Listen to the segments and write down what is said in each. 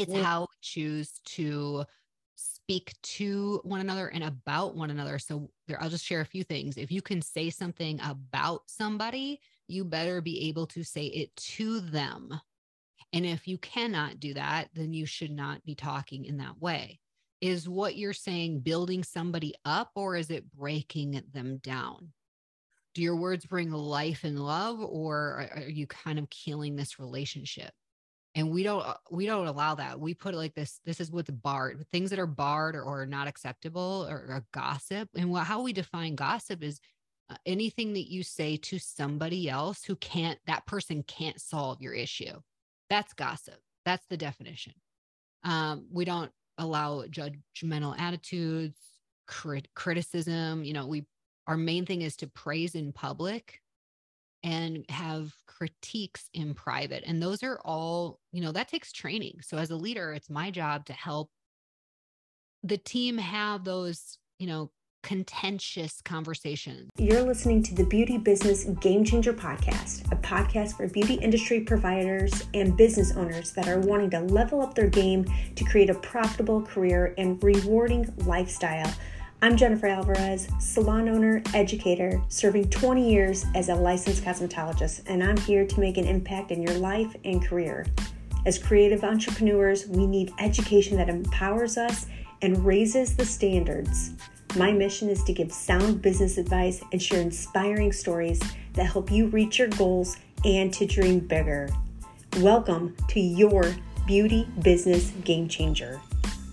It's how we choose to speak to one another and about one another. So I'll just share a few things. If you can say something about somebody, you better be able to say it to them. And if you cannot do that, then you should not be talking in that way. Is what you're saying building somebody up, or is it breaking them down? Do your words bring life and love, or are you kind of killing this relationship? And we don't allow that. We put it like this. This is what's barred. Things that are barred or not acceptable or gossip. And how we define gossip is anything that you say to somebody else that person can't solve your issue. That's gossip. That's the definition. We don't allow judgmental attitudes, criticism. Our main thing is to praise in public and have critiques in private. And those are all, that takes training. So as a leader, it's my job to help the team have those, contentious conversations. You're listening to the Beauty Business Game Changer Podcast, a podcast for beauty industry providers and business owners that are wanting to level up their game to create a profitable career and rewarding lifestyle. I'm Jennifer Alvarez, salon owner, educator, serving 20 years as a licensed cosmetologist, and I'm here to make an impact in your life and career. As creative entrepreneurs, we need education that empowers us and raises the standards. My mission is to give sound business advice and share inspiring stories that help you reach your goals and to dream bigger. Welcome to your Beauty Business Game Changer.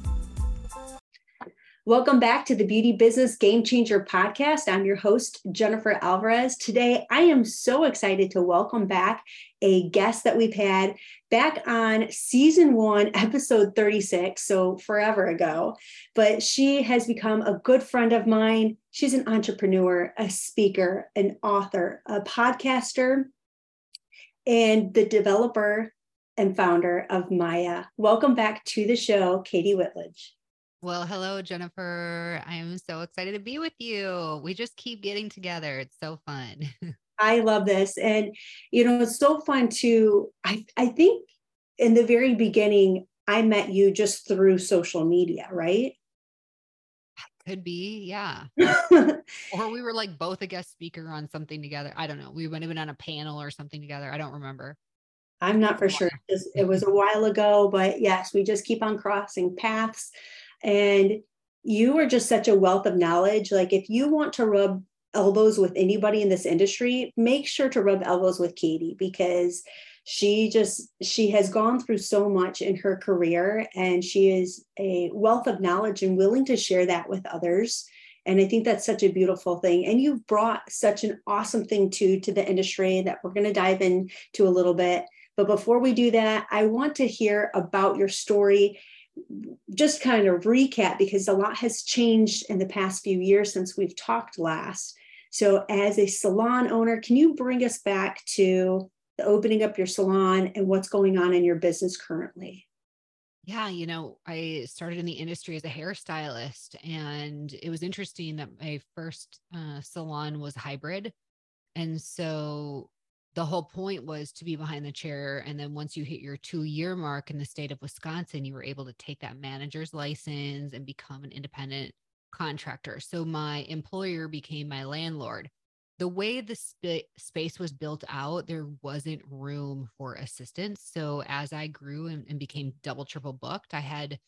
Welcome back to the Beauty Business Game Changer Podcast. I'm your host, Jennifer Alvarez. Today, I am so excited to welcome back a guest that we've had back on season 1, episode 36, so forever ago. But she has become a good friend of mine. She's an entrepreneur, a speaker, an author, a podcaster, and the developer and founder of Maya. Welcome back to the show, Katie Whitledge. Well, hello, Jennifer. I am so excited to be with you. We just keep getting together. It's so fun. I love this. And, it's so fun to, I think in the very beginning, I met you just through social media, right? Could be. Yeah. Or we were like both a guest speaker on something together. I don't know. We might have been on a panel or something together. I don't remember. I'm not for sure. It was a while ago, but yes, we just keep on crossing paths. And you are just such a wealth of knowledge. Like if you want to rub elbows with anybody in this industry, make sure to rub elbows with Katie, because she has gone through so much in her career, and she is a wealth of knowledge and willing to share that with others. And I think that's such a beautiful thing. And you've brought such an awesome thing to the industry that we're going to dive into a little bit. But before we do that, I want to hear about your story. Just kind of recap, because a lot has changed in the past few years since we've talked last. So as a salon owner, can you bring us back to the opening up your salon and what's going on in your business currently? Yeah, I started in the industry as a hairstylist, and it was interesting that my first salon was hybrid. And so the whole point was to be behind the chair. And then once you hit your 2-year mark in the state of Wisconsin, you were able to take that manager's license and become an independent contractor. So my employer became my landlord. The way the space was built out, there wasn't room for assistants. So as I grew and became double, triple booked, I had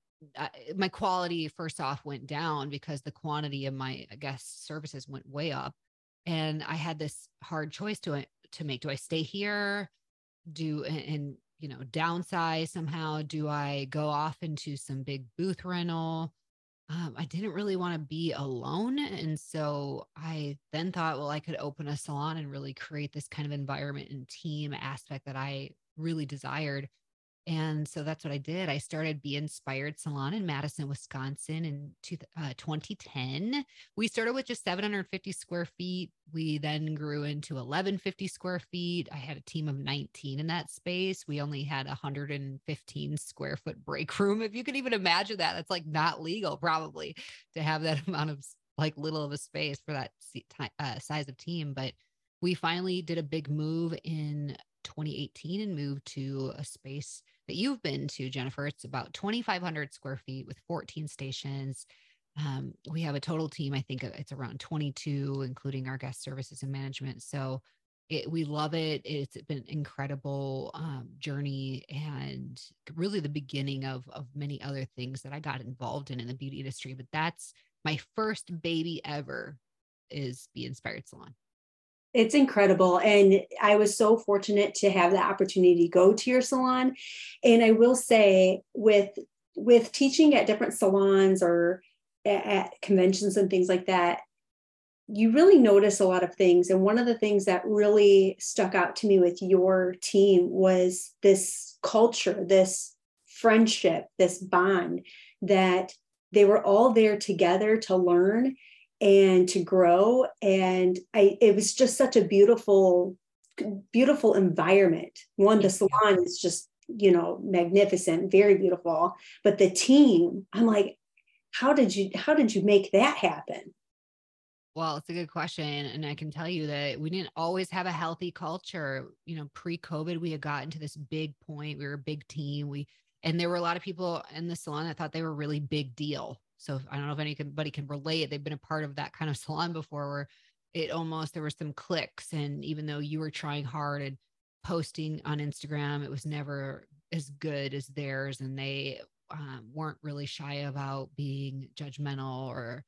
my quality first off went down because the quantity of my guest services went way up. And I had this hard choice to make. Do I stay here? Downsize somehow? Do I go off into some big booth rental? I didn't really want to be alone. And so I then thought, well, I could open a salon and really create this kind of environment and team aspect that I really desired. And so that's what I did. I started Be Inspired Salon in Madison, Wisconsin in 2010. We started with just 750 square feet. We then grew into 1150 square feet. I had a team of 19 in that space. We only had 115 square foot break room. If you can even imagine that, that's like not legal probably to have that amount of like little of a space for that size of team. But we finally did a big move in 2018 and moved to a space that you've been to, Jennifer. It's about 2,500 square feet with 14 stations. We have a total team. I think it's around 22, including our guest services and management. So we love it. It's been an incredible journey, and really the beginning of many other things that I got involved in the beauty industry. But that's my first baby ever, is Be Inspired Salon. It's incredible. And I was so fortunate to have the opportunity to go to your salon. And I will say, with teaching at different salons or at conventions and things like that, you really notice a lot of things. And one of the things that really stuck out to me with your team was this culture, this friendship, this bond, that they were all there together to learn and to grow. And it was just such a beautiful environment. One, the salon is just, magnificent, very beautiful. But the team, I'm like, how did you make that happen? Well, it's a good question. And I can tell you that we didn't always have a healthy culture. Pre-COVID, we had gotten to this big point. We were a big team. And there were a lot of people in the salon that thought they were really big deal. So I don't know if anybody can relate. They've been a part of that kind of salon before, where there were some clicks. And even though you were trying hard and posting on Instagram, it was never as good as theirs. And they weren't really shy about being judgmental, or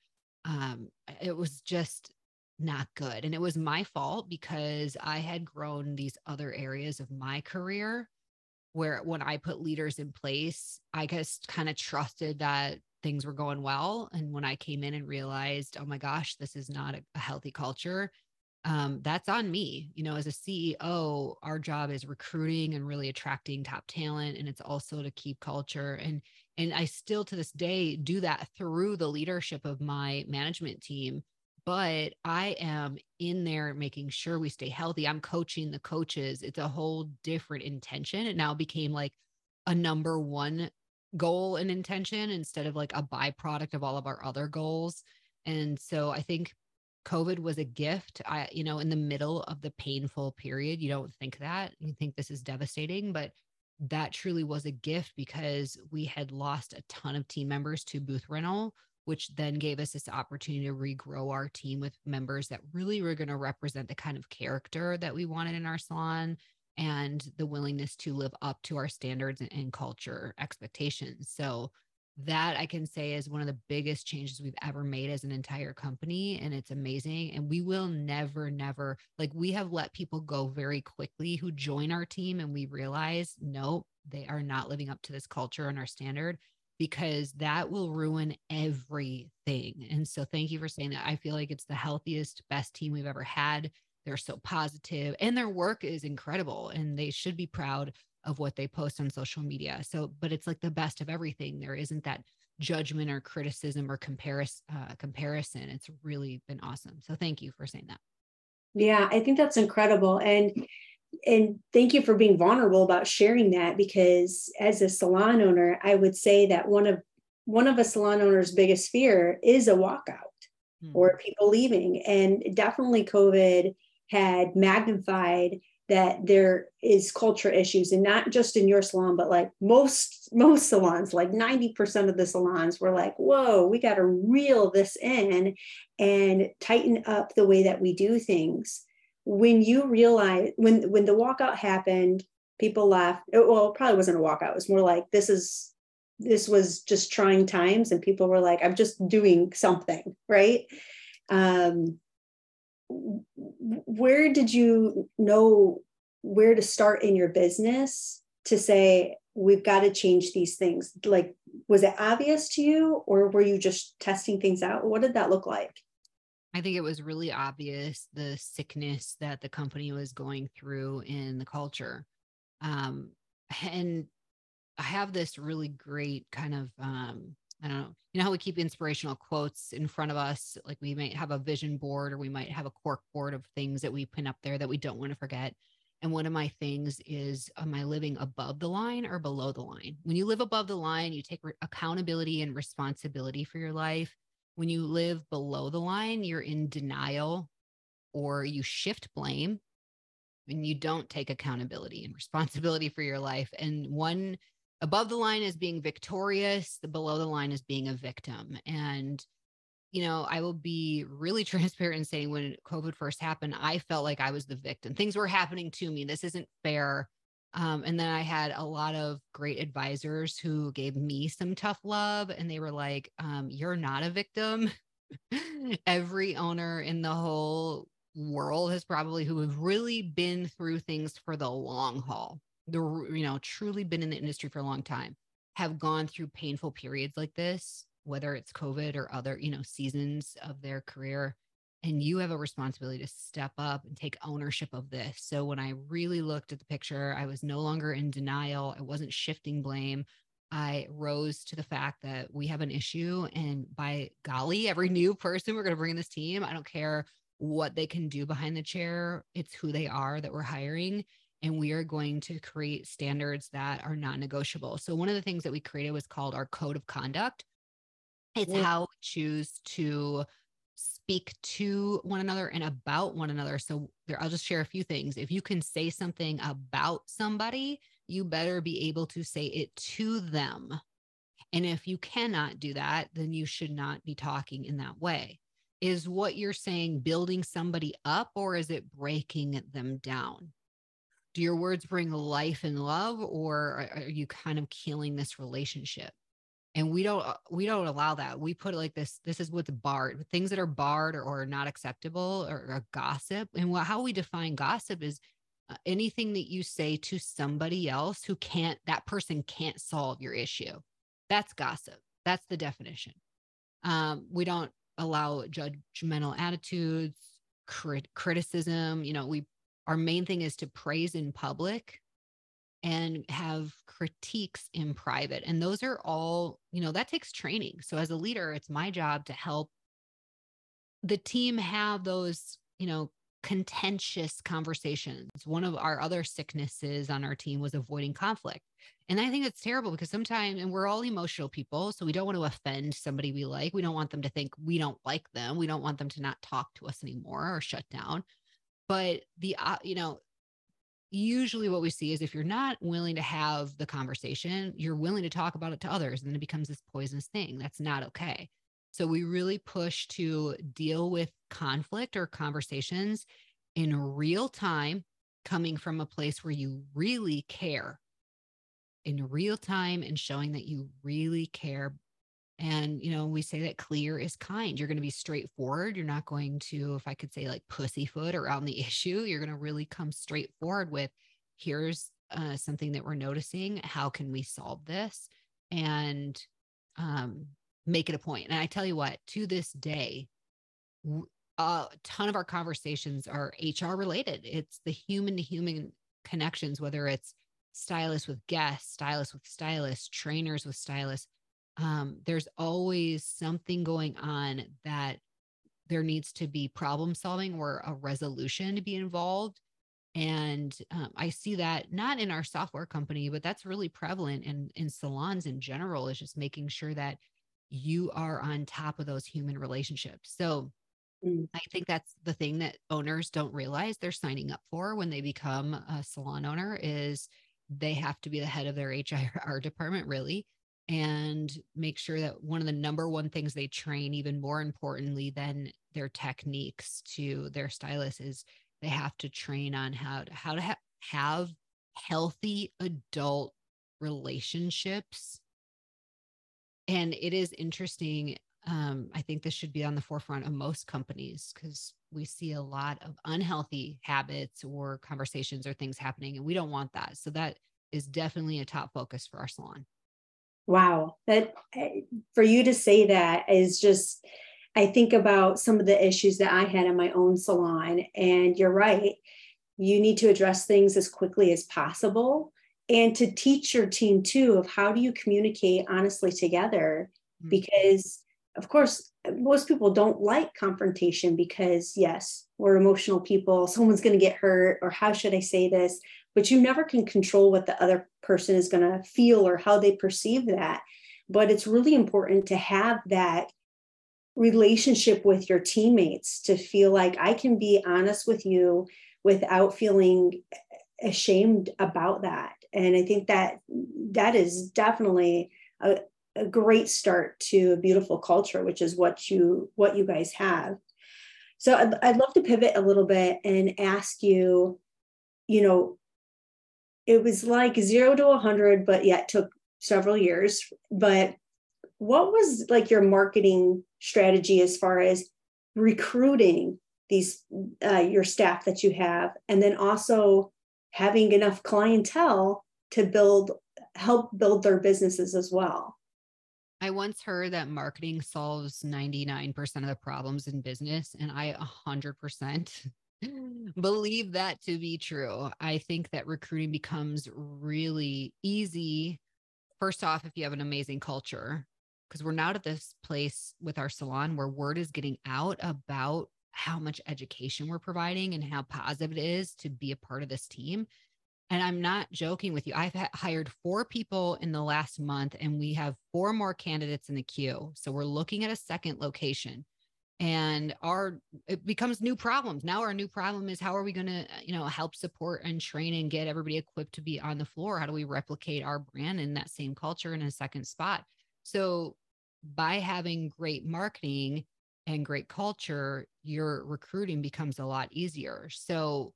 it was just not good. And it was my fault, because I had grown these other areas of my career where, when I put leaders in place, I just kind of trusted that things were going well. And when I came in and realized, oh my gosh, this is not a healthy culture, that's on me. As a CEO, our job is recruiting and really attracting top talent. And it's also to keep culture. And I still, to this day, do that through the leadership of my management team. But I am in there making sure we stay healthy. I'm coaching the coaches. It's a whole different intention. It now became like a number one goal and intention, instead of like a byproduct of all of our other goals. And so I think COVID was a gift. In the middle of the painful period, you don't think that. You think this is devastating, but that truly was a gift, because we had lost a ton of team members to booth rental, which then gave us this opportunity to regrow our team with members that really were going to represent the kind of character that we wanted in our salon, and the willingness to live up to our standards and culture expectations. So that, I can say, is one of the biggest changes we've ever made as an entire company. And it's amazing. And we will never, like, we have let people go very quickly who join our team, and we realize, nope, they are not living up to this culture and our standard, because that will ruin everything. And so thank you for saying that. I feel like it's the healthiest, best team we've ever had. They're so positive, and their work is incredible, and they should be proud of what they post on social media. So, but it's like the best of everything. There isn't that judgment or criticism or comparison. It's really been awesome. So thank you for saying that. Yeah, I think that's incredible. And thank you for being vulnerable about sharing that, because as a salon owner, I would say that one of a salon owner's biggest fear is a walkout or people leaving. And definitely COVID had magnified that there is culture issues, and not just in your salon, but like most salons, like 90% of the salons were like, whoa, we got to reel this in and tighten up the way that we do things. When you realize, when the walkout happened, people left. Well, it probably wasn't a walkout. It was more like, this was just trying times. And people were like, I'm just doing something, right? Where did you know where to start in your business to say, we've got to change these things? Like, was it obvious to you, or were you just testing things out? What did that look like? I think it was really obvious, the sickness that the company was going through in the culture. And I have this really great kind of, I don't know, how we keep inspirational quotes in front of us. Like, we might have a vision board, or we might have a cork board of things that we pin up there that we don't want to forget. And one of my things is, am I living above the line or below the line? When you live above the line, you take accountability and responsibility for your life. When you live below the line, you're in denial, or you shift blame, and you don't take accountability and responsibility for your life. And one above the line is being victorious, the below the line is being a victim. And I will be really transparent in saying when COVID first happened, I felt like I was the victim. Things were happening to me. This isn't fair. And then I had a lot of great advisors who gave me some tough love, and they were like, you're not a victim. Every owner in the whole world has probably who have really been through things for the long haul, truly been in the industry for a long time, have gone through painful periods like this, whether it's COVID or other, seasons of their career. And you have a responsibility to step up and take ownership of this. So when I really looked at the picture, I was no longer in denial. I wasn't shifting blame. I rose to the fact that we have an issue. And by golly, every new person we're going to bring in this team, I don't care what they can do behind the chair, it's who they are that we're hiring. And we are going to create standards that are non-negotiable. So one of the things that we created was called our code of conduct. It's how we choose to speak to one another and about one another. So I'll just share a few things. If you can say something about somebody, you better be able to say it to them. And if you cannot do that, then you should not be talking in that way. Is what you're saying building somebody up, or is it breaking them down? Do your words bring life and love, or are you kind of killing this relationship? And we don't allow that. We put it like this. This is what's barred. Things that are barred or not acceptable or gossip. And how we define gossip is anything that you say to somebody else that person can't solve your issue. That's gossip. That's the definition. We don't allow judgmental attitudes, criticism. Our main thing is to praise in public and have critiques in private. And those are all, that takes training. So as a leader, it's my job to help the team have those, contentious conversations. One of our other sicknesses on our team was avoiding conflict. And I think it's terrible because sometimes, and we're all emotional people, so we don't want to offend somebody we like. We don't want them to think we don't like them. We don't want them to not talk to us anymore or shut down. But usually what we see is if you're not willing to have the conversation, you're willing to talk about it to others, and then it becomes this poisonous thing. That's not okay. So we really push to deal with conflict or conversations in real time, coming from a place where you really care in real time and showing that you really care. And, we say that clear is kind. You're going to be straightforward. You're not going to, if I could say, like pussyfoot around the issue. You're going to really come straightforward with, here's something that we're noticing. How can we solve this? And make it a point. And I tell you what, to this day, a ton of our conversations are HR related. It's the human to human connections, whether it's stylists with guests, stylists with stylists, trainers with stylists. There's always something going on that there needs to be problem solving or a resolution to be involved. And I see that not in our software company, but that's really prevalent in salons in general, is just making sure that you are on top of those human relationships. So I think that's the thing that owners don't realize they're signing up for when they become a salon owner, is they have to be the head of their HR department, really, and make sure that one of the number one things they train, even more importantly than their techniques to their stylists, is they have to train on how to have healthy adult relationships. And it is interesting. I think this should be on the forefront of most companies, because we see a lot of unhealthy habits or conversations or things happening, and we don't want that. So that is definitely a top focus for our salon. Wow. That, for you to say that is just, I think about some of the issues that I had in my own salon, and you're right. You need to address things as quickly as possible, and to teach your team too of how do you communicate honestly together, because of course, most people don't like confrontation because, yes, we're emotional people. Someone's going to get hurt, or how should I say this? But you never can control what the other person is going to feel or how they perceive that. But it's really important to have that relationship with your teammates, to feel like I can be honest with you without feeling ashamed about that. And I think that is definitely a great start to a beautiful culture, which is what you guys have. So I'd love to pivot a little bit and ask you, you know, it was like 0 to 100, but yet took several years. But what was like your marketing strategy as far as recruiting these your staff that you have, and then also having enough clientele to help build their businesses as well? I once heard that marketing solves 99% of the problems in business, and I 100% believe that to be true. I think that recruiting becomes really easy. First off, if you have an amazing culture, because we're now at this place with our salon where word is getting out about how much education we're providing and how positive it is to be a part of this team. And I'm not joking with you. I've hired 4 people in the last month, and we have 4 more candidates in the queue. So we're looking at a second location, and it becomes new problems. Now our new problem is, how are we going to, help support and train and get everybody equipped to be on the floor? How do we replicate our brand in that same culture in a second spot? So by having great marketing and great culture, your recruiting becomes a lot easier. So,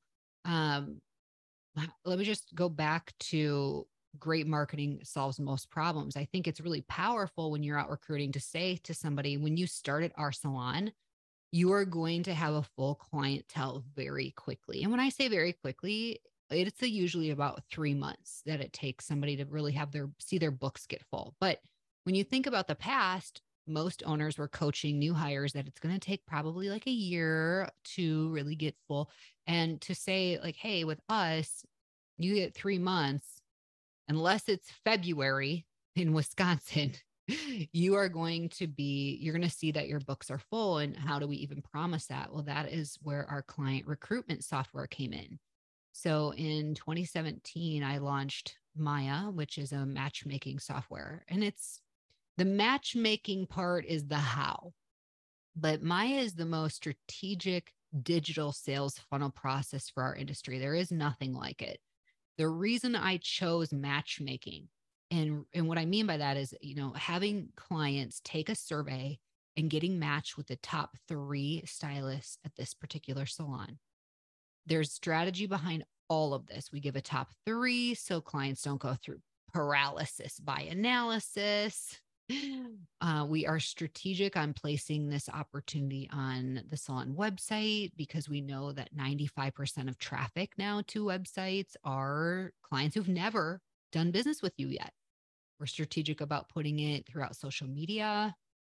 let me just go back to great marketing solves most problems. I think it's really powerful when you're out recruiting to say to somebody, when you start at our salon, you are going to have a full clientele very quickly. And when I say very quickly, it's usually about 3 months that it takes somebody to really see their books get full. But when you think about the past, most owners were coaching new hires that it's going to take probably like a year to really get full. And to say like, hey, with us, you get 3 months, unless it's February in Wisconsin, you're going to see that your books are full. And how do we even promise that? Well, that is where our client recruitment software came in. So in 2017, I launched Maya, which is a matchmaking software. And the matchmaking part is the how, but Maya is the most strategic digital sales funnel process for our industry. There is nothing like it. The reason I chose matchmaking, and what I mean by that is, having clients take a survey and getting matched with the top 3 stylists at this particular salon. There's strategy behind all of this. We give a top 3 so clients don't go through paralysis by analysis. We are strategic on placing this opportunity on the salon website, because we know that 95% of traffic now to websites are clients who've never done business with you yet. We're strategic about putting it throughout social media.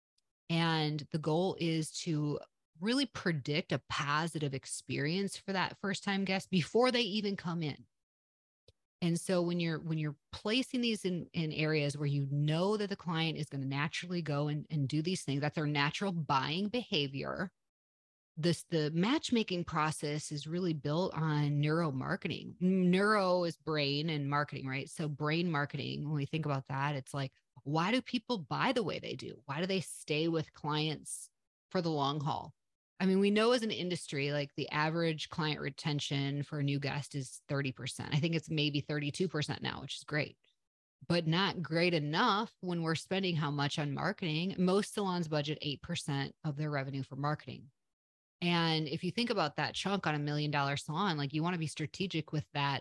And the goal is to really predict a positive experience for that first time guest before they even come in. And so when you're placing these in areas where you know that the client is going to naturally go and do these things, that's their natural buying behavior. The matchmaking process is really built on neuromarketing. Neuro is brain and marketing, right? So brain marketing, when we think about that, it's like, why do people buy the way they do? Why do they stay with clients for the long haul? I mean, we know as an industry, like the average client retention for a new guest is 30%. I think it's maybe 32% now, which is great, but not great enough when we're spending how much on marketing. Most salons budget 8% of their revenue for marketing. And if you think about that chunk on $1 million salon, like you want to be strategic with that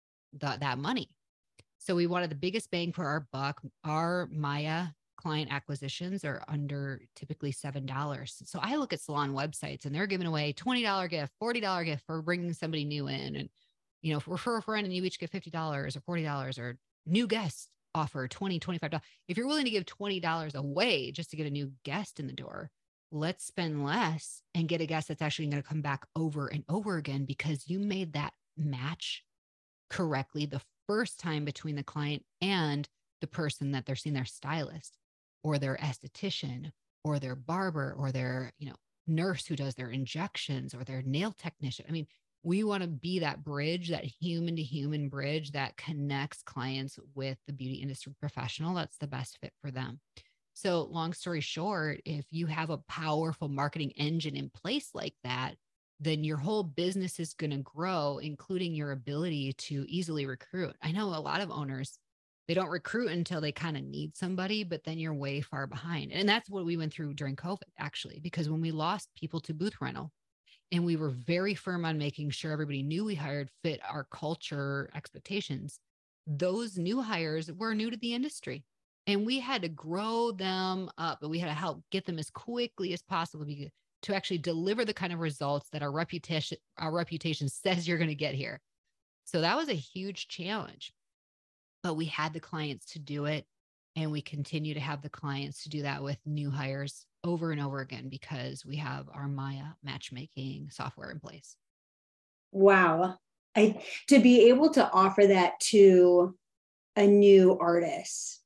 money. So we wanted the biggest bang for our buck. Our Maya client acquisitions are under typically $7. So I look at salon websites and they're giving away $20 gift, $40 gift for bringing somebody new in. And, refer a friend and you each get $50 or $40, or new guest offer $20, $25. If you're willing to give $20 away just to get a new guest in the door, let's spend less and get a guest that's actually going to come back over and over again, because you made that match correctly the first time between the client and the person that they're seeing, their stylist or their esthetician or their barber or their, nurse who does their injections or their nail technician. I mean, we want to be that bridge, that human to human bridge that connects clients with the beauty industry professional that's the best fit for them. So long story short, if you have a powerful marketing engine in place like that, then your whole business is going to grow, including your ability to easily recruit. I know a lot of owners, they don't recruit until they kind of need somebody, but then you're way far behind. And that's what we went through during COVID, actually, because when we lost people to booth rental and we were very firm on making sure everybody knew we hired fit our culture expectations, those new hires were new to the industry. And we had to grow them up, but we had to help get them as quickly as possible to actually deliver the kind of results that our reputation says you're going to get here. So that was a huge challenge, but we had the clients to do it. And we continue to have the clients to do that with new hires over and over again, because we have our Maya matchmaking software in place. Wow. To be able to offer that to a new artist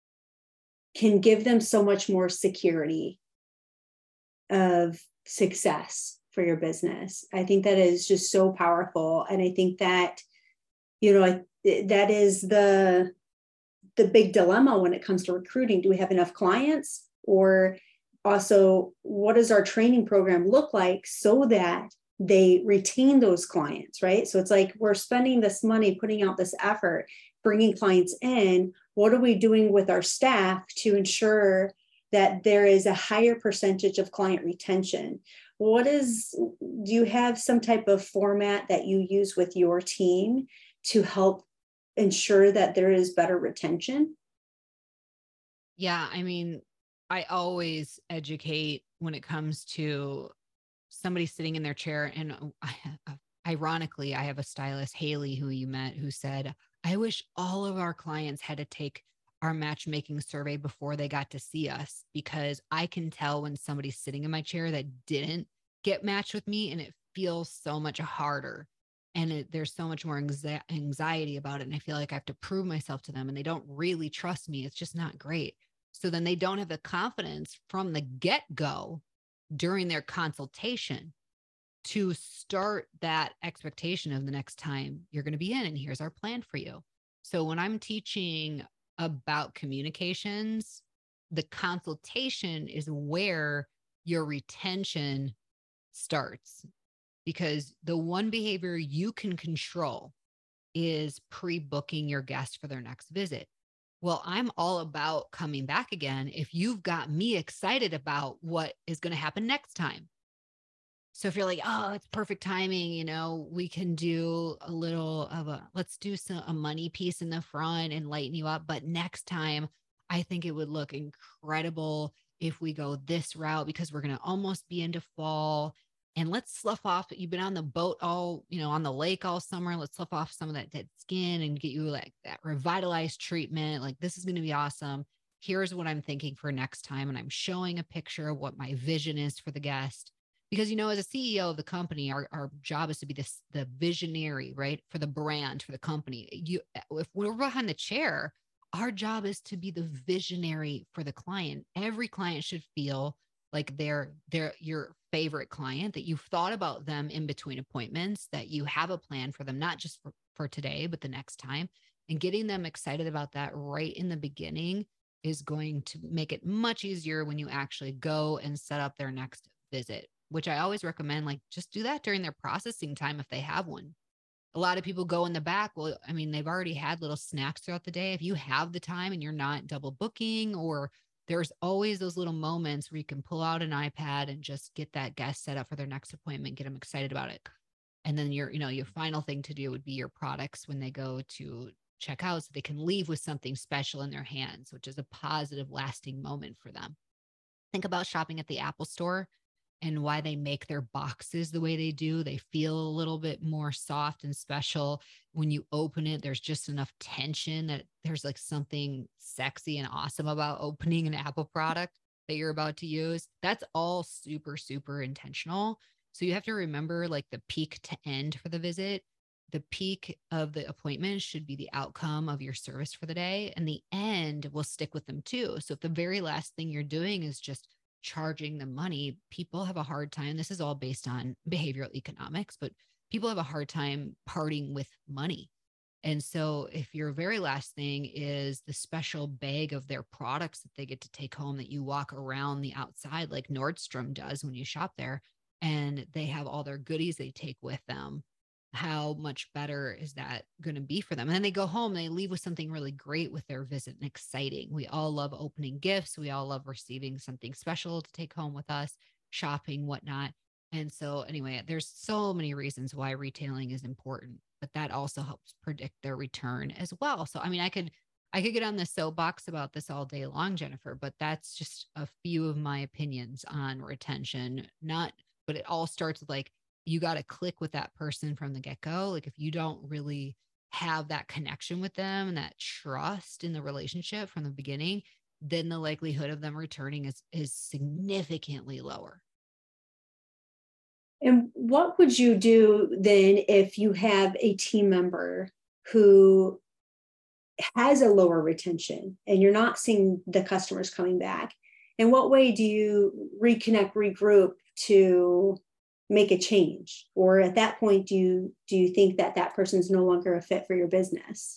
can give them so much more security of success for your business. I think that is just so powerful. And I think that, that is the big dilemma when it comes to recruiting. Do we have enough clients? Or also, what does our training program look like so that they retain those clients, right? So it's like, we're spending this money, putting out this effort, bringing clients in. What are we doing with our staff to ensure that there is a higher percentage of client retention? Do you have some type of format that you use with your team to help ensure that there is better retention? Yeah. I mean, I always educate when it comes to somebody sitting in their chair. And ironically, I have a stylist, Haley, who you met, who said, I wish all of our clients had to take our matchmaking survey before they got to see us, because I can tell when somebody's sitting in my chair that didn't get matched with me, and it feels so much harder. And there's so much more anxiety about it. And I feel like I have to prove myself to them, and they don't really trust me. It's just not great. So then they don't have the confidence from the get-go during their consultation to start that expectation of the next time you're going to be in, and here's our plan for you. So when I'm teaching about communications, the consultation is where your retention starts, because the one behavior you can control is pre-booking your guest for their next visit. Well, I'm all about coming back again if you've got me excited about what is going to happen next time. So if you're like, oh, it's perfect timing, we can do a little of let's do a money piece in the front and lighten you up. But next time, I think it would look incredible if we go this route, because we're going to almost be into fall. And let's slough off. You've been on the boat all, on the lake all summer. Let's slough off some of that dead skin and get you like that revitalized treatment. Like, this is going to be awesome. Here's what I'm thinking for next time. And I'm showing a picture of what my vision is for the guest. Because, as a CEO of the company, our job is to be the visionary, right? For the brand, for the company. If we're behind the chair, our job is to be the visionary for the client. Every client should feel like they're your favorite client, that you've thought about them in between appointments, that you have a plan for them, not just for today, but the next time. And getting them excited about that right in the beginning is going to make it much easier when you actually go and set up their next visit, which I always recommend, like, just do that during their processing time if they have one. A lot of people go in the back. Well, I mean, they've already had little snacks throughout the day. If you have the time and you're not double booking, or there's always those little moments where you can pull out an iPad and just get that guest set up for their next appointment, get them excited about it. And then your final thing to do would be your products when they go to check out, so they can leave with something special in their hands, which is a positive, lasting moment for them. Think about shopping at the Apple Store and why they make their boxes the way they do. They feel a little bit more soft and special. When you open it, there's just enough tension that there's like something sexy and awesome about opening an Apple product that you're about to use. That's all super, super intentional. So you have to remember, like, the peak to end for the visit. The peak of the appointment should be the outcome of your service for the day, and the end will stick with them too. So if the very last thing you're doing is just charging them money, people have a hard time. This is all based on behavioral economics, but people have a hard time parting with money. And so if your very last thing is the special bag of their products that they get to take home, that you walk around the outside like Nordstrom does when you shop there, and they have all their goodies they take with them, how much better is that going to be for them? And then they go home, they leave with something really great with their visit and exciting. We all love opening gifts. We all love receiving something special to take home with us, shopping, whatnot. And so anyway, there's so many reasons why retailing is important, but that also helps predict their return as well. So, I mean, I could get on the soapbox about this all day long, Jennifer, but that's just a few of my opinions on retention. But it all starts with like, you got to click with that person from the get go. Like if you don't really have that connection with them and that trust in the relationship from the beginning, then the likelihood of them returning is significantly lower. And what would you do then if you have a team member who has a lower retention and you're not seeing the customers coming back? In what way do you reconnect, regroup to make a change? Or at that point, do you think that that person is no longer a fit for your business?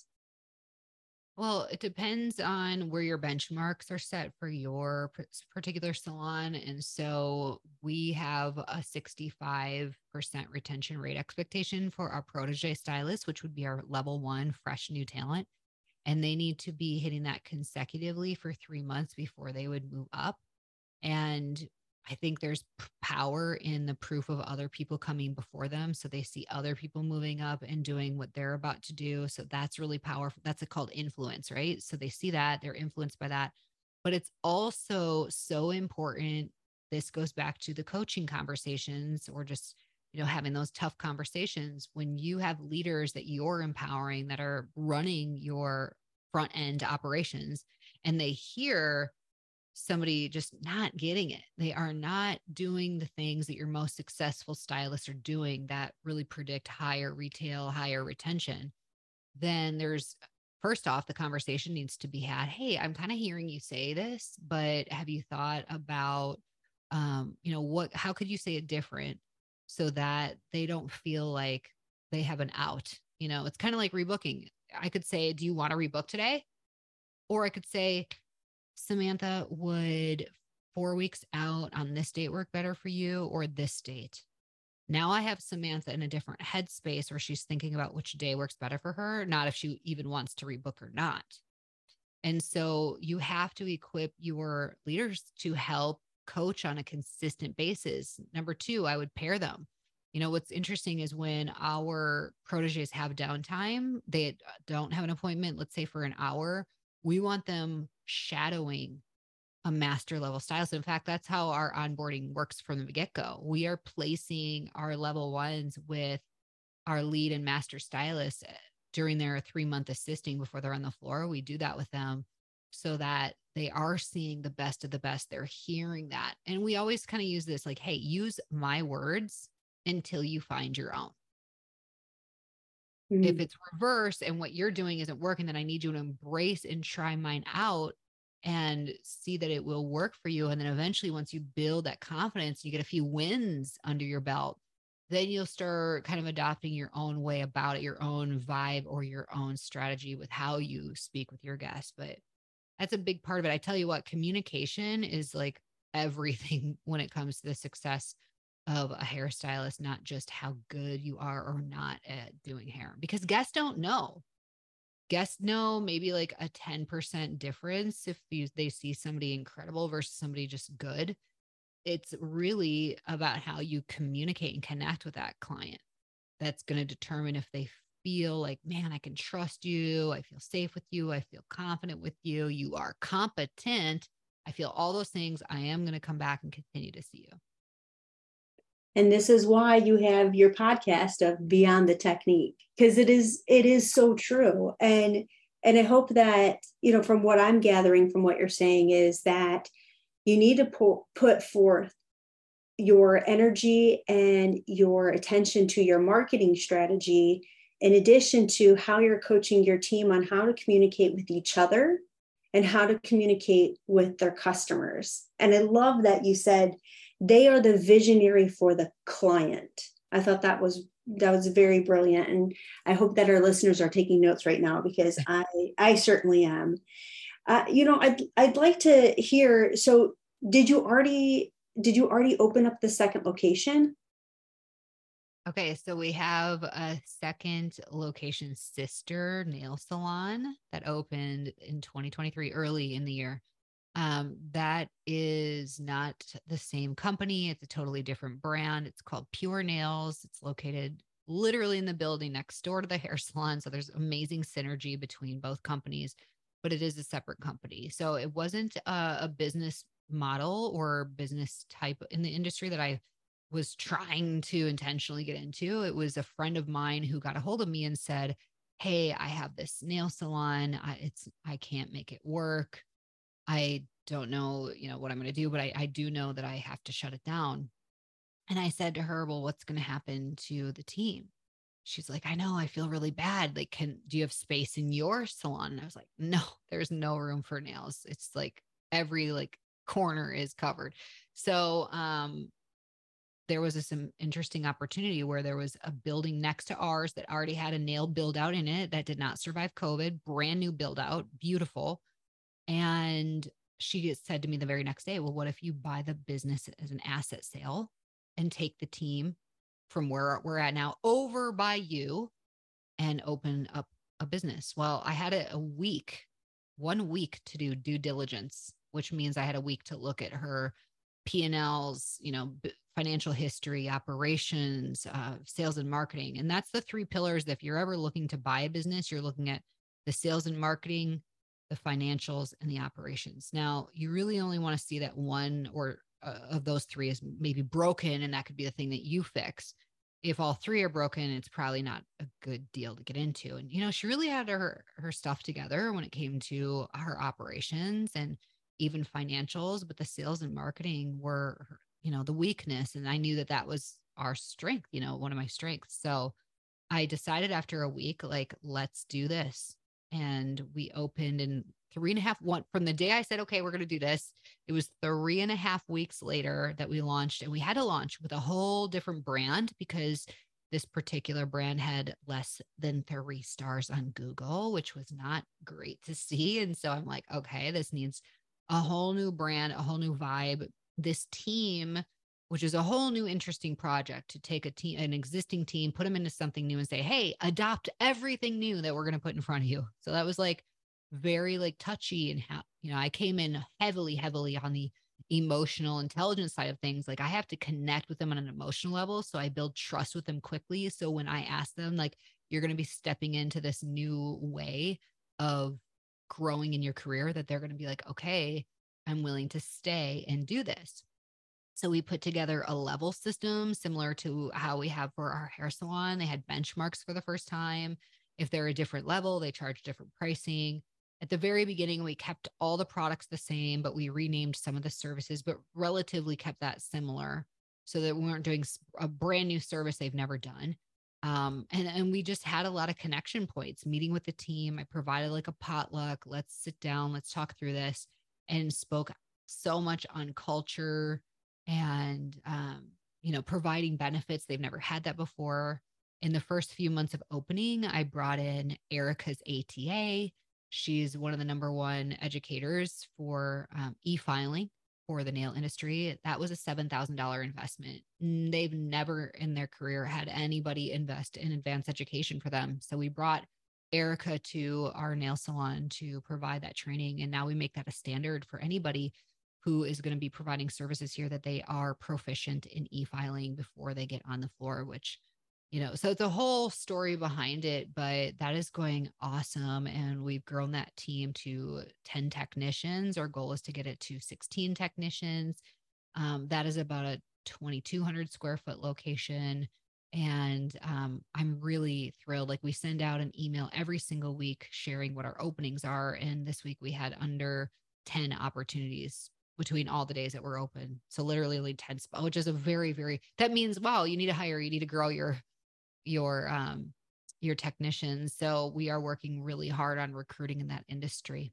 Well, it depends on where your benchmarks are set for your particular salon. And so we have a 65% retention rate expectation for our protege stylists, which would be our level 1 fresh new talent. And they need to be hitting that consecutively for 3 months before they would move up. And I think there's power in the proof of other people coming before them. So they see other people moving up and doing what they're about to do. So that's really powerful. That's called influence, right? So they see that, they're influenced by that. But it's also so important. This goes back to the coaching conversations or just, having those tough conversations when you have leaders that you're empowering that are running your front end operations and they hear somebody just not getting it. They are not doing the things that your most successful stylists are doing that really predict higher retail, higher retention. Then first off, the conversation needs to be had. Hey, I'm kind of hearing you say this, but have you thought about, how could you say it different so that they don't feel like they have an out? It's kind of like rebooking. I could say, do you want to rebook today? Or I could say, Samantha, would 4 weeks out on this date work better for you or this date? Now I have Samantha in a different headspace where she's thinking about which day works better for her, not if she even wants to rebook or not. And so you have to equip your leaders to help coach on a consistent basis. Number 2, I would pair them. What's interesting is when our proteges have downtime, they don't have an appointment, let's say for an hour, we want them shadowing a master level stylist. In fact, that's how our onboarding works from the get-go. We are placing our level 1s with our lead and master stylists during their 3-month assisting before they're on the floor. We do that with them so that they are seeing the best of the best. They're hearing that. And we always kind of use this like, hey, use my words until you find your own. If it's reverse and what you're doing isn't working, then I need you to embrace and try mine out and see that it will work for you. And then eventually, once you build that confidence, you get a few wins under your belt, then you'll start kind of adopting your own way about it, your own vibe or your own strategy with how you speak with your guests. But that's a big part of it. I tell you what, communication is like everything when it comes to the success of a hairstylist, not just how good you are or not at doing hair, because guests don't know. Guests know maybe like a 10% difference if they see somebody incredible versus somebody just good. It's really about how you communicate and connect with that client. That's going to determine if they feel like, man, I can trust you. I feel safe with you. I feel confident with you. You are competent. I feel all those things. I am going to come back and continue to see you. And this is why you have your podcast of Beyond the Technique, because it is so true. And I hope that, from what I'm gathering from what you're saying is that you need to put forth your energy and your attention to your marketing strategy, in addition to how you're coaching your team on how to communicate with each other and how to communicate with their customers. And I love that you said they are the visionary for the client. I thought that was very brilliant. And I hope that our listeners are taking notes right now, because I certainly am. I'd like to hear, so did you already did you already open up the second location? Okay, so we have a second location, Sister Nail Salon, that opened in 2023, early in the year. That is not the same company. It's a totally different brand. It's called Pure Nails. It's located literally in the building next door to the hair salon. So there's amazing synergy between both companies, but it is a separate company. So it wasn't a business model or business type in the industry that I was trying to intentionally get into. It was a friend of mine who got a hold of me and said, "Hey, I have this nail salon. I can't make it work. I don't know, what I'm going to do, but I do know that I have to shut it down." And I said to her, "Well, what's going to happen to the team?" She's like, "I know, I feel really bad. Like, do you have space in your salon?" And I was like, "No, there's no room for nails. It's like every like corner is covered." So, there was some interesting opportunity where there was a building next to ours that already had a nail build out in it that did not survive COVID, brand new build out, beautiful. And she said to me the very next day, "Well, what if you buy the business as an asset sale and take the team from where we're at now over by you and open up a business?" Well, I had a week, 1 week to do due diligence, which means I had a week to look at her P&Ls, financial history, operations, sales and marketing. And that's the three pillars that if you're ever looking to buy a business, you're looking at the sales and marketing, the financials, and the operations. Now, you really only want to see that one or of those three is maybe broken, and that could be the thing that you fix. If all three are broken, it's probably not a good deal to get into. And she really had her stuff together when it came to her operations and even financials, but the sales and marketing were the weakness, and I knew that that was our strength, one of my strengths. So I decided after a week, like, let's do this. And we opened in 3.5 one from the day I said, "Okay, we're going to do this." It was 3.5 weeks later that we launched, and we had to launch with a whole different brand because this particular brand had less than 3 stars on Google, which was not great to see. And so I'm like, okay, this needs a whole new brand, a whole new vibe. This team, which is a whole new interesting project, to take an existing team, put them into something new and say, "Hey, adopt everything new that we're going to put in front of you." So that was like very like touchy. And how, I came in heavily on the emotional intelligence side of things. Like, I have to connect with them on an emotional level. So I build trust with them quickly. So when I ask them, like, "You're going to be stepping into this new way of growing in your career," that they're going to be like, "Okay, I'm willing to stay and do this." So we put together a level system similar to how we have for our hair salon. They had benchmarks for the first time. If they're a different level, they charge different pricing. At the very beginning, we kept all the products the same, but we renamed some of the services, but relatively kept that similar so that we weren't doing a brand new service they've never done. And we just had a lot of connection points, meeting with the team. I provided like a potluck. Let's sit down, let's talk through this, and spoke so much on culture and providing benefits. They've never had that before. In the first few months of opening, I brought in Erica's ATA. She's one of the number one educators for e-filing for the nail industry. That was a $7,000 investment. They've never in their career had anybody invest in advanced education for them. So we brought Erica to our nail salon to provide that training. And now we make that a standard for anybody who is going to be providing services here, that they are proficient in e-filing before they get on the floor, which, so it's a whole story behind it, but that is going awesome. And we've grown that team to 10 technicians. Our goal is to get it to 16 technicians. That is about a 2,200 square foot location. And I'm really thrilled. Like, we send out an email every single week sharing what our openings are. And this week we had under 10 opportunities between all the days that we're open. So literally only 10 spots, which is a very, very, that means, wow, you need to grow your technicians. So we are working really hard on recruiting in that industry.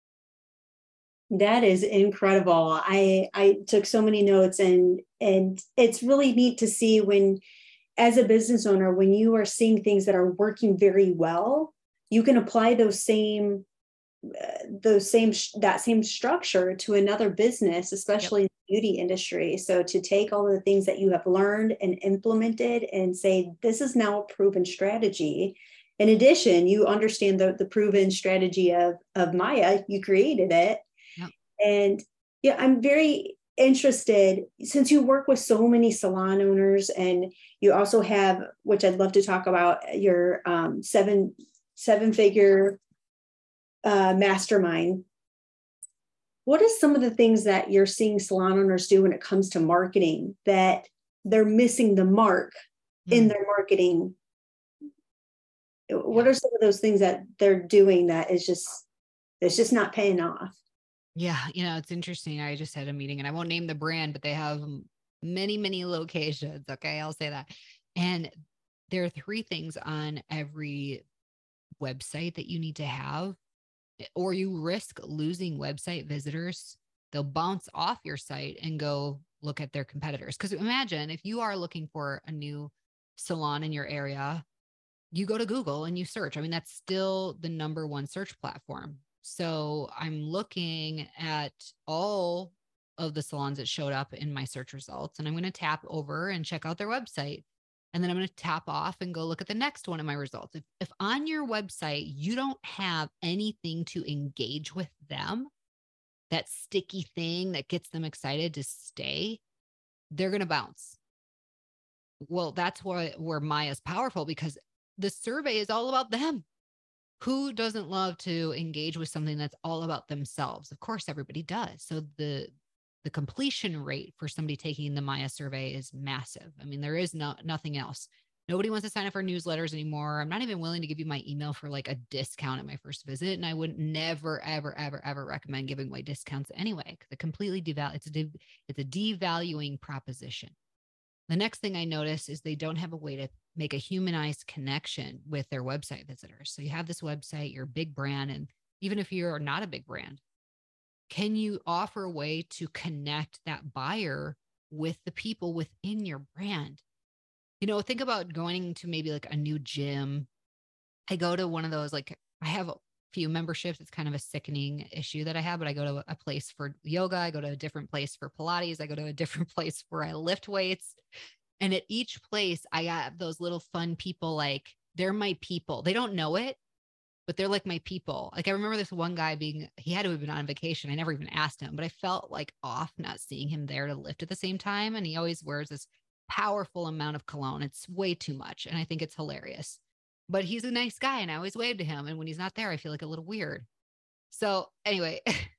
That is incredible. I took so many notes, and it's really neat to see when, as a business owner, when you are seeing things that are working very well, you can apply those same that same structure to another business, especially in the beauty industry. So to take all of the things that you have learned and implemented and say, this is now a proven strategy. In addition, you understand the proven strategy of Maya, you created it. Yep. And yeah, I'm very interested, since you work with so many salon owners, and you also have, which I'd love to talk about, your seven-figure mastermind. What are some of the things that you're seeing salon owners do when it comes to marketing that they're missing the mark in their marketing? What are some of those things that they're doing that is just not paying off? Yeah. It's interesting. I just had a meeting, and I won't name the brand, but they have many, many locations. Okay. I'll say that. And there are 3 things on every website that you need to have, or you risk losing website visitors. They'll bounce off your site and go look at their competitors. Because imagine if you are looking for a new salon in your area, you go to Google and you search. I mean, that's still the number 1 search platform. So I'm looking at all of the salons that showed up in my search results, and I'm going to tap over and check out their website. And then I'm going to tap off and go look at the next one in my results. If on your website, you don't have anything to engage with them, that sticky thing that gets them excited to stay, they're going to bounce. Well, that's where Maya's powerful, because the survey is all about them. Who doesn't love to engage with something that's all about themselves? Of course, everybody does. So the completion rate for somebody taking the Maya survey is massive. I mean, there is nothing else. Nobody wants to sign up for newsletters anymore. I'm not even willing to give you my email for like a discount at my first visit. And I would never, ever, ever, ever recommend giving away discounts anyway, because it completely it's a devaluing proposition. The next thing I notice is they don't have a way to make a humanized connection with their website visitors. So you have this website, you're a big brand, and even if you're not a big brand, can you offer a way to connect that buyer with the people within your brand? Think about going to maybe like a new gym. I go to one of those, like I have a few memberships. It's kind of a sickening issue that I have, but I go to a place for yoga. I go to a different place for Pilates. I go to a different place where I lift weights. And at each place, I got those little fun people, like they're my people. They don't know it, but they're like my people. Like I remember this one guy he had to have been on vacation. I never even asked him, but I felt like off not seeing him there to lift at the same time. And he always wears this powerful amount of cologne. It's way too much. And I think it's hilarious, but he's a nice guy. And I always wave to him. And when he's not there, I feel like a little weird. So anyway,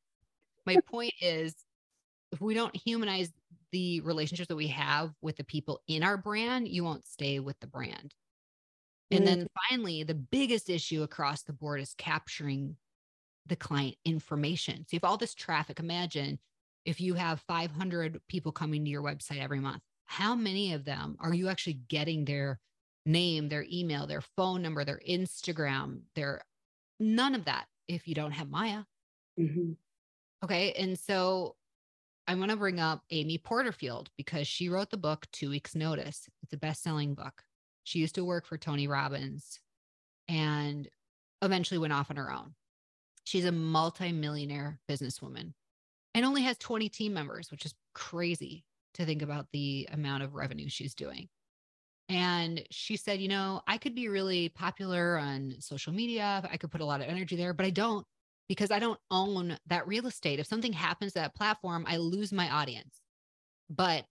my point is, if we don't humanize the relationships that we have with the people in our brand, you won't stay with the brand. And then finally, the biggest issue across the board is capturing the client information. So you have all this traffic. Imagine if you have 500 people coming to your website every month, how many of them are you actually getting their name, their email, their phone number, their Instagram, none of that if you don't have Maya. Mm-hmm. Okay. And so I'm going to bring up Amy Porterfield, because she wrote the book 2 Weeks Notice. It's a best-selling book. She used to work for Tony Robbins and eventually went off on her own. She's a multi-millionaire businesswoman and only has 20 team members, which is crazy to think about the amount of revenue she's doing. And she said, I could be really popular on social media. I could put a lot of energy there, but I don't, because I don't own that real estate. If something happens to that platform, I lose my audience. But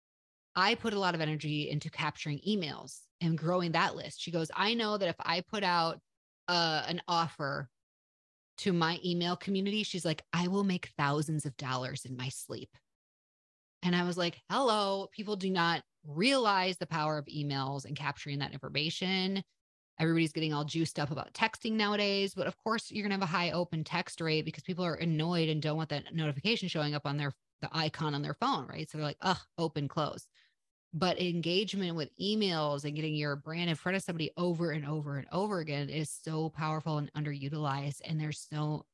I put a lot of energy into capturing emails and growing that list. She goes, I know that if I put out an offer to my email community, she's like, I will make thousands of dollars in my sleep. And I was like, hello, people do not realize the power of emails and capturing that information. Everybody's getting all juiced up about texting nowadays, but of course you're going to have a high open text rate because people are annoyed and don't want that notification showing up on the icon on their phone, right? So they're like, open, close. But engagement with emails and getting your brand in front of somebody over and over and over again is so powerful and underutilized. And there's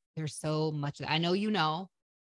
so much that I know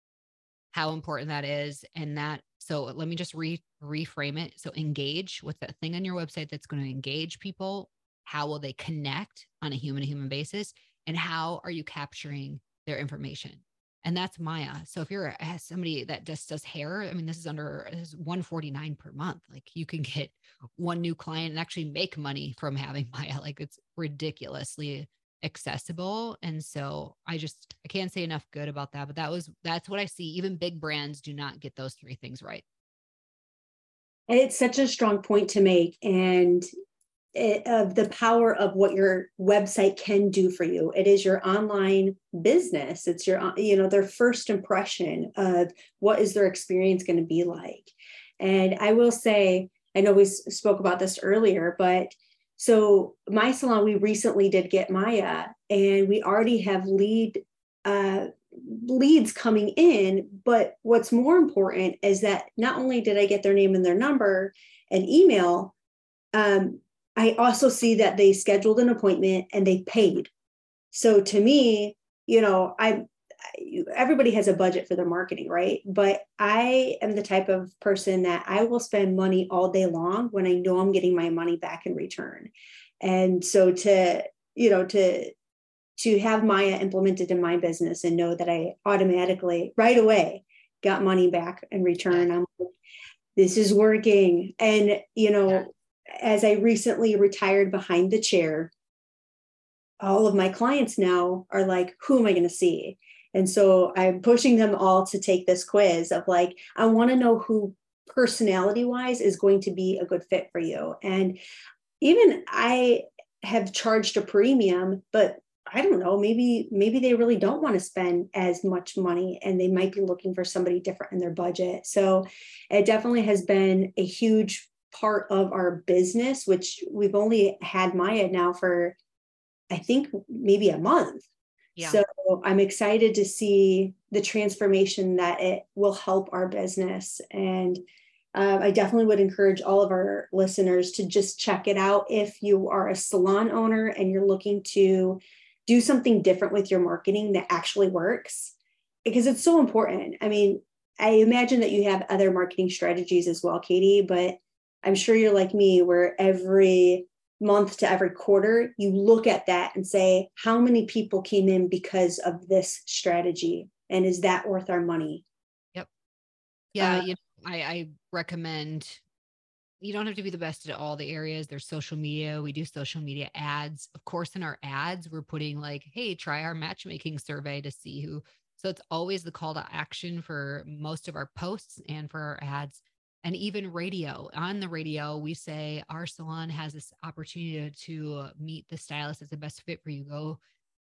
how important that is. So let me just reframe it. So engage with that thing on your website that's going to engage people. How will they connect on a human-to-human basis? And how are you capturing their information. And that's Maya. So if you're somebody that just does hair, I mean, this is $149 per month. Like you can get one new client and actually make money from having Maya. Like it's ridiculously accessible. And so I can't say enough good about that. But that's what I see. Even big brands do not get those three things right. It's such a strong point to make. And of the power of what your website can do for you. It is your online business. It's your, their first impression of what is their experience going to be like. And I will say, I know we spoke about this earlier, but so my salon, we recently did get Maya, and we already have leads coming in. But what's more important is that not only did I get their name and their number and email, I also see that they scheduled an appointment and they paid. So to me, everybody has a budget for their marketing, right? But I am the type of person that I will spend money all day long when I know I'm getting my money back in return. And so to have Maya implemented in my business and know that I automatically right away got money back in return, yeah. I'm like, this is working. And, yeah. As I recently retired behind the chair, all of my clients now are like, who am I going to see? And so I'm pushing them all to take this quiz of like, I want to know who personality wise is going to be a good fit for you. And even I have charged a premium, but I don't know, maybe they really don't want to spend as much money and they might be looking for somebody different in their budget. So it definitely has been a huge part of our business, which we've only had Maya now for, I think, maybe a month. Yeah. So I'm excited to see the transformation that it will help our business. And I definitely would encourage all of our listeners to just check it out. If you are a salon owner and you're looking to do something different with your marketing that actually works, because it's so important. I mean, I imagine that you have other marketing strategies as well, Katie, but I'm sure you're like me, where every month to every quarter, you look at that and say, how many people came in because of this strategy? And is that worth our money? Yep. Yeah. I recommend, you don't have to be the best at all the areas. There's social media. We do social media ads. Of course, in our ads, we're putting like, hey, try our matchmaking survey to see who. So it's always the call to action for most of our posts and for our ads. And even radio. On the radio, we say our salon has this opportunity to meet the stylist that's the best fit for you. Go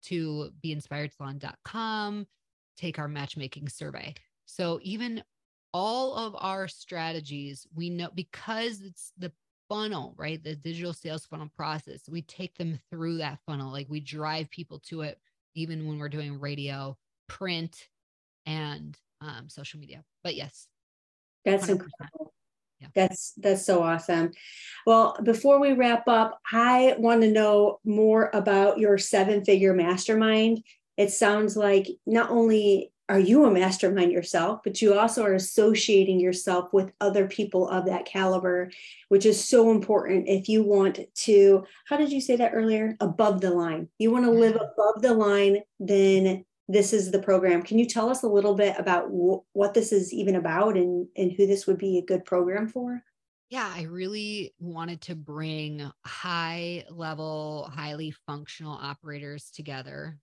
to BeInspiredSalon.com, take our matchmaking survey. So even all of our strategies, we know, because it's the funnel, right? The digital sales funnel process, we take them through that funnel. Like we drive people to it, even when we're doing radio, print, and social media. But yes. That's 100%. Incredible. Yeah. That's so awesome. Well, before we wrap up, I want to know more about your 7-figure mastermind. It sounds like not only are you a mastermind yourself, but you also are associating yourself with other people of that caliber, which is so important if you want to, how did you say that earlier? Above the line. You want to live above the line, then this is the program. Can you tell us a little bit about what this is even about and who this would be a good program for? Yeah, I really wanted to bring high level, highly functional operators together.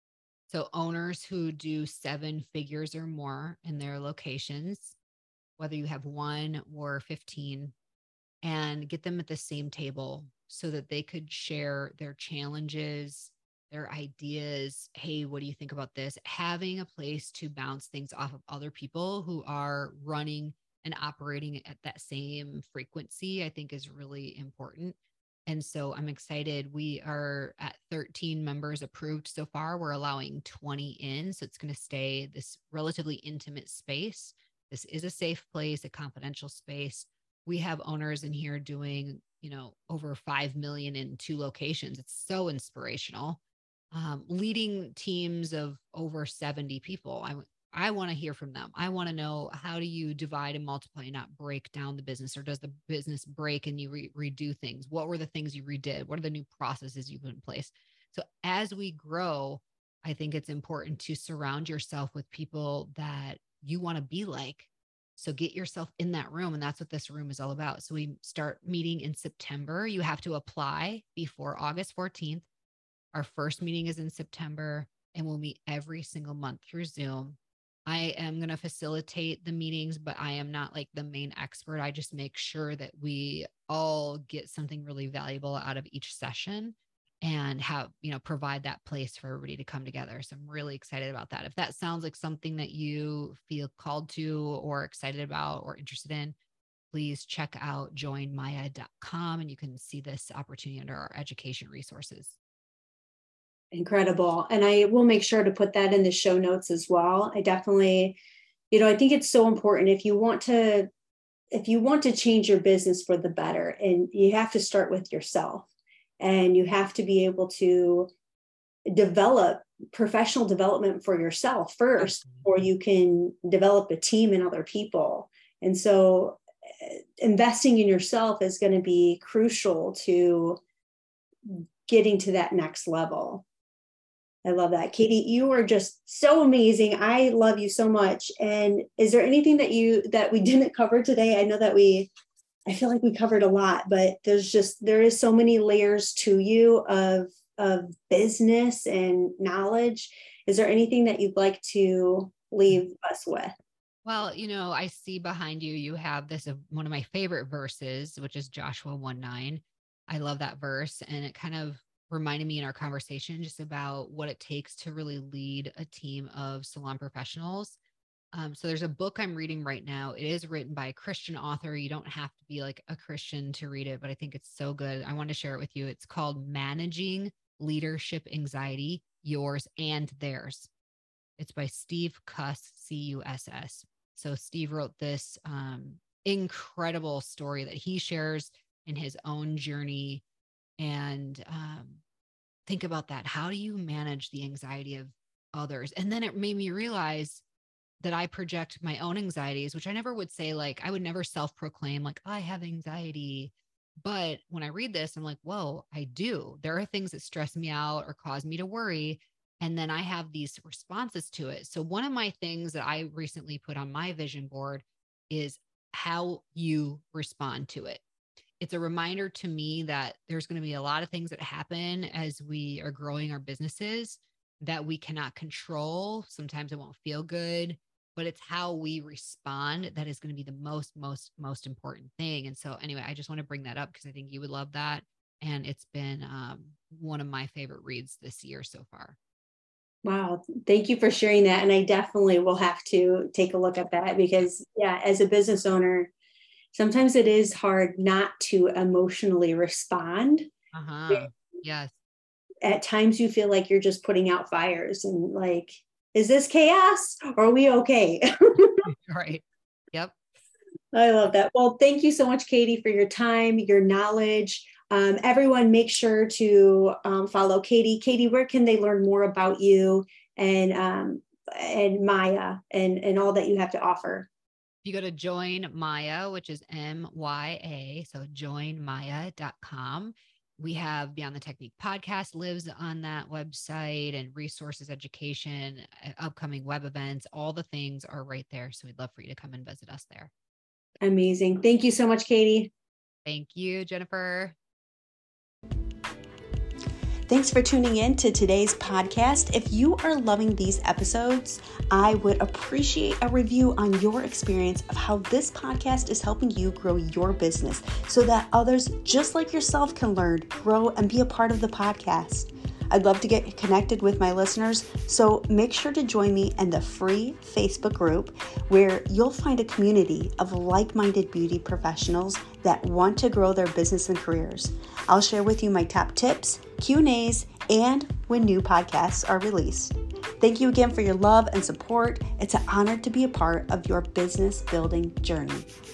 So owners who do 7 figures or more in their locations, whether you have 1 or 15, and get them at the same table so that they could share their challenges, their ideas. Hey, what do you think about this? Having a place to bounce things off of other people who are running and operating at that same frequency, I think is really important. And so I'm excited. We are at 13 members approved so far. We're allowing 20 in. So it's going to stay this relatively intimate space. This is a safe place, a confidential space. We have owners in here doing, over 5 million in 2 locations. It's so inspirational. Leading teams of over 70 people. I want to hear from them. I want to know, how do you divide and multiply and not break down the business, or does the business break and you redo things? What were the things you redid? What are the new processes you put in place? So as we grow, I think it's important to surround yourself with people that you want to be like. So get yourself in that room. And that's what this room is all about. So we start meeting in September. You have to apply before August 14th. Our first meeting is in September, and we'll meet every single month through Zoom. I am going to facilitate the meetings, but I am not like the main expert. I just make sure that we all get something really valuable out of each session and have, provide that place for everybody to come together. So I'm really excited about that. If that sounds like something that you feel called to or excited about or interested in, please check out joinmaya.com and you can see this opportunity under our education resources. Incredible. And I will make sure to put that in the show notes as well. I definitely, I think it's so important if you want to change your business for the better, and you have to start with yourself, and you have to be able to develop professional development for yourself first, or you can develop a team and other people. And so investing in yourself is going to be crucial to getting to that next level. I love that. Katie, you are just so amazing. I love you so much. And is there anything that we didn't cover today? I know that I feel like we covered a lot, but there is so many layers to you of business and knowledge. Is there anything that you'd like to leave us with? Well, I see behind you, you have one of my favorite verses, which is Joshua 1:9. I love that verse. And it kind of reminded me in our conversation just about what it takes to really lead a team of salon professionals. So there's a book I'm reading right now. It is written by a Christian author. You don't have to be like a Christian to read it, but I think it's so good. I want to share it with you. It's called Managing Leadership Anxiety, Yours and Theirs. It's by Steve Cuss, C-U-S-S. So Steve wrote this incredible story that he shares in his own journey. And think about that. How do you manage the anxiety of others? And then it made me realize that I project my own anxieties, which I never would say, like, I would never self-proclaim like I have anxiety. But when I read this, I'm like, whoa, I do. There are things that stress me out or cause me to worry. And then I have these responses to it. So one of my things that I recently put on my vision board is how you respond to it. It's a reminder to me that there's going to be a lot of things that happen as we are growing our businesses that we cannot control. Sometimes it won't feel good, but it's how we respond that is going to be the most important thing. And so anyway, I just want to bring that up because I think you would love that. And it's been one of my favorite reads this year so far. Wow. Thank you for sharing that. And I definitely will have to take a look at that because, yeah, as a business owner, sometimes it is hard not to emotionally respond. Yes. At times you feel like you're just putting out fires and like, is this chaos or are we okay? Right. Yep. I love that. Well, thank you so much, Katie, for your time, your knowledge. Everyone make sure to follow Katie. Katie, where can they learn more about you and Maya and all that you have to offer? You go to Join Maya, which is MYA. So joinmaya.com. We have Beyond the Technique podcast lives on that website, and resources, education, upcoming web events, all the things are right there. So we'd love for you to come and visit us there. Amazing. Thank you so much, Katie. Thank you, Jennifer. Thanks for tuning in to today's podcast. If you are loving these episodes, I would appreciate a review on your experience of how this podcast is helping you grow your business so that others just like yourself can learn, grow, and be a part of the podcast. I'd love to get connected with my listeners, so make sure to join me in the free Facebook group where you'll find a community of like-minded beauty professionals that want to grow their business and careers. I'll share with you my top tips, Q&As, and when new podcasts are released. Thank you again for your love and support. It's an honor to be a part of your business building journey.